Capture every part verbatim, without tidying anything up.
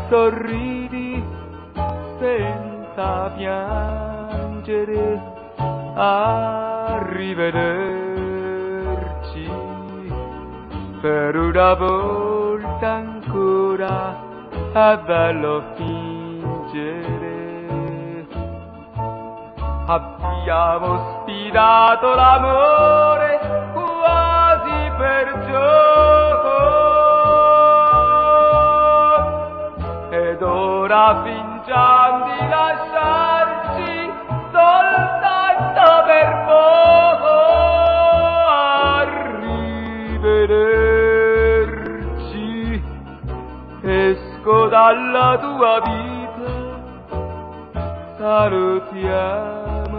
sorridi senza piangere, arrivederci, per una volta ancora è bello fingere. Abbiamo sfidato l'amore quasi per gioco, ed ora fingiamo di lasciarci soltanto per poco. Arrivederci, esco dalla tua vita, salutiamoci,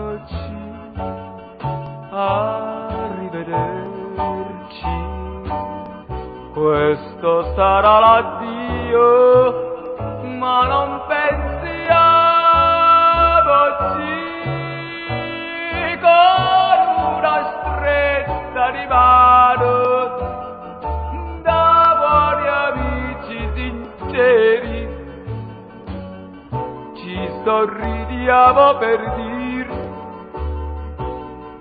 arrivederci, questo sarà l'addio, ma non pensiamoci, con una stretta di mano da buoni amici sinceri ci sorridiamo per dire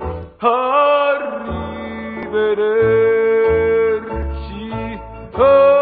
arrivederci. Oh.